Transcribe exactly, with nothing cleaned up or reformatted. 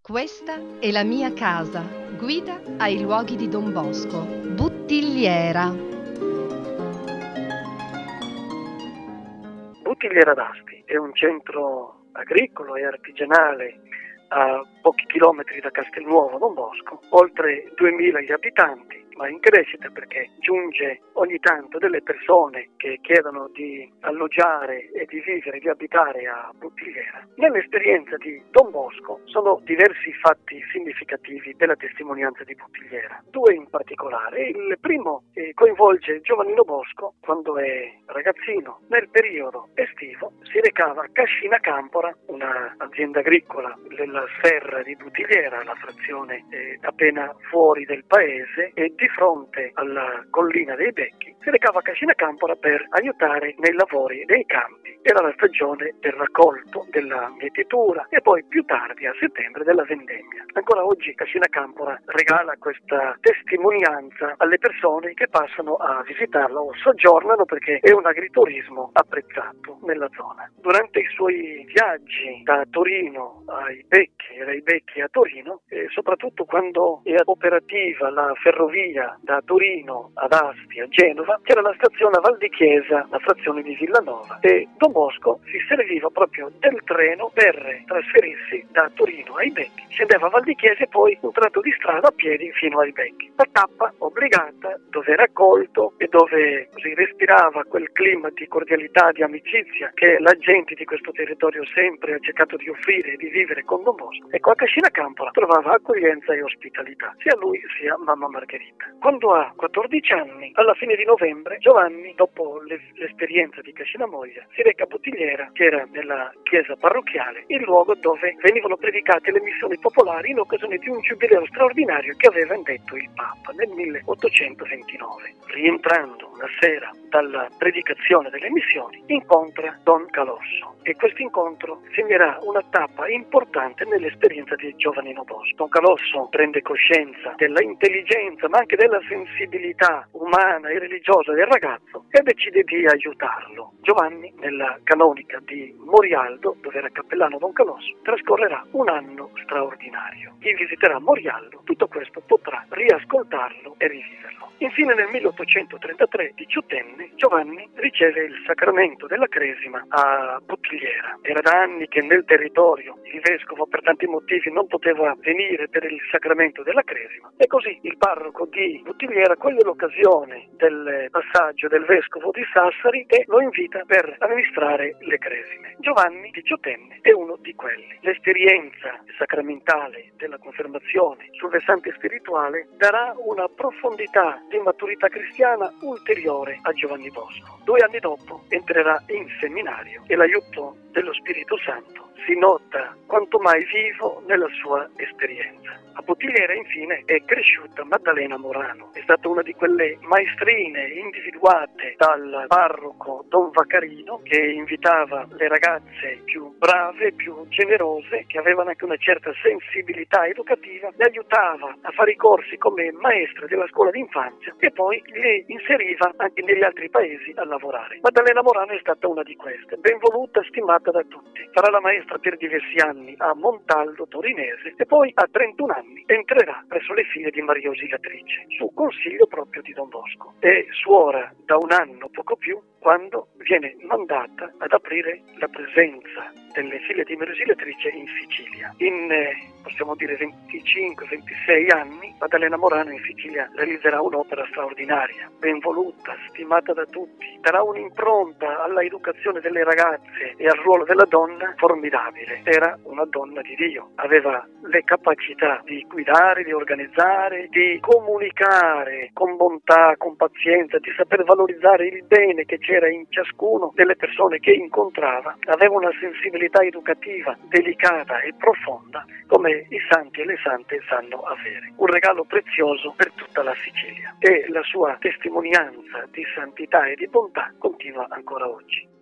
Questa è la mia casa, guida ai luoghi di Don Bosco, Buttigliera. Buttigliera d'Asti è un centro agricolo e artigianale a pochi chilometri da Castelnuovo Don Bosco, oltre duemila gli abitanti, ma in crescita perché giunge ogni tanto delle persone che chiedono di alloggiare e di vivere, di abitare a Buttigliera. Nell'esperienza di Don Bosco sono diversi fatti significativi della testimonianza di Buttigliera, due in particolare. Il primo eh, coinvolge Giovannino Bosco quando è ragazzino. Nel periodo estivo si recava a Cascina Campora, un'azienda agricola della serra di Buttigliera, la frazione eh, appena fuori del paese, e di fronte alla collina dei Becchi si recava a Cascina Campora per aiutare nei lavori dei campi. Era la stagione del raccolto, della mietitura e poi più tardi, a settembre, della vendemmia. Ancora oggi Cascina Campora regala questa testimonianza alle persone che passano a visitarla o soggiornano, perché è un agriturismo apprezzato nella zona. Durante i suoi viaggi da Torino ai Becchi e dai Becchi a Torino, e soprattutto quando è operativa la ferrovia da Torino ad Asti, a Genova, c'era la stazione a Val di Chiesa, la frazione di Villanova, e Don Bosco si serviva proprio del treno per trasferirsi da Torino ai Becchi. Scendeva a Val di Chiesa e poi un tratto di strada a piedi fino ai Becchi. La tappa obbligata, dove era accolto e dove così respirava quel clima di cordialità, di amicizia che la gente di questo territorio sempre ha cercato di offrire e di vivere con Don Bosco. Ecco, a Cascina Campora trovava accoglienza e ospitalità, sia lui sia mamma Margherita. Quando ha quattordici anni, alla fine di novembre, Giovanni, dopo le, l'esperienza di Cascina Moglia, si reca a Buttigliera, che era nella chiesa parrocchiale, il luogo dove venivano predicate le missioni popolari in occasione di un giubileo straordinario che aveva indetto il Papa nel milleottocentoventinove. Rientrando una sera dalla predicazione delle missioni, incontra Don Calosso, e questo incontro segnerà una tappa importante nell'esperienza di Giovannino Bosco. Don Calosso prende coscienza della intelligenza ma anche della sensibilità umana e religiosa del ragazzo e decide di aiutarlo. Giovanni, nella canonica di Morialdo, dove era cappellano Don Calosso, trascorrerà un anno straordinario. Chi visiterà Morialdo, tutto questo potrà riascoltarlo e riviverlo. Infine nel milleottocentotrentatré, diciottenne, Giovanni riceve il sacramento della Cresima a Buttigliera. Era da anni che nel territorio il vescovo per tanti motivi non poteva venire per il sacramento della Cresima, e così il parroco di Buttigliera coglie l'occasione del passaggio del vescovo di Sassari e lo invita per amministrare le Cresime. Giovanni, diciottenne, è uno di quelli. L'esperienza sacramentale della confermazione sul versante spirituale darà una profondità di maturità cristiana ulteriore a Giovanni Bosco. Due anni dopo entrerà in seminario e l'aiuto dello Spirito Santo si nota quanto mai vivo nella sua esperienza. A Buttigliera infine è cresciuta Maddalena Morano. È stata una di quelle maestrine individuate dal parroco Don Vaccarino, che invitava le ragazze più brave, più generose, che avevano anche una certa sensibilità educativa, le aiutava a fare i corsi come maestre della scuola d'infanzia e poi le inseriva anche negli altri paesi a lavorare. Maddalena Morano è stata una di queste, ben voluta, stimata da tutti. Farà la maestra per diversi anni a Montaldo Torinese e poi a trentuno anni entrerà presso le file di Maria Ausiliatrice, su consiglio proprio di Don Bosco. È suora da un anno, poco più, quando viene mandata ad aprire la presenza delle file di Maria Ausiliatrice in Sicilia. In, eh, possiamo dire, venticinque ventisei anni, Maddalena Morano in Sicilia realizzerà un'opera straordinaria, ben voluta, stimata da tutti, darà un'impronta alla educazione delle ragazze e al ruolo della donna formidabile. Era una donna di Dio, aveva le capacità di guidare, di organizzare, di comunicare con bontà, con pazienza, di saper valorizzare il bene che c'era in ciascuno delle persone che incontrava. Aveva una sensibilità educativa delicata e profonda come i santi e le sante sanno avere. Un regalo prezioso per tutta la Sicilia, e la sua testimonianza di santità e di bontà continua ancora oggi.